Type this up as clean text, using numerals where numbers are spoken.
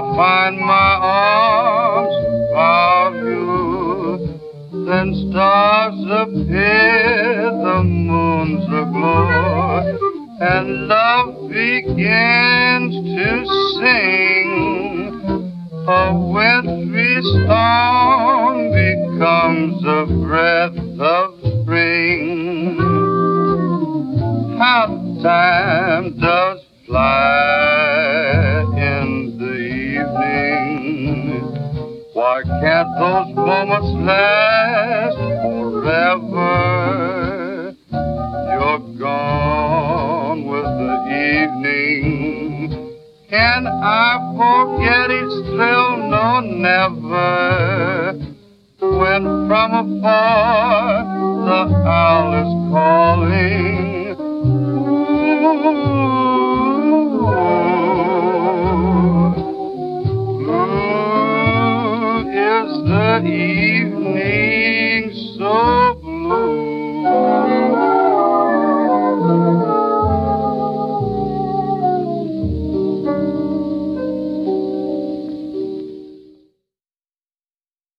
find my arms about you, then stars appear, the moon's aglow, and love begins to sing. A wintry song becomes a breath of spring. How time does fly in the evening. Why can't those moments last forever? You're gone with the evening. Can I forget its thrill? No, never. When from afar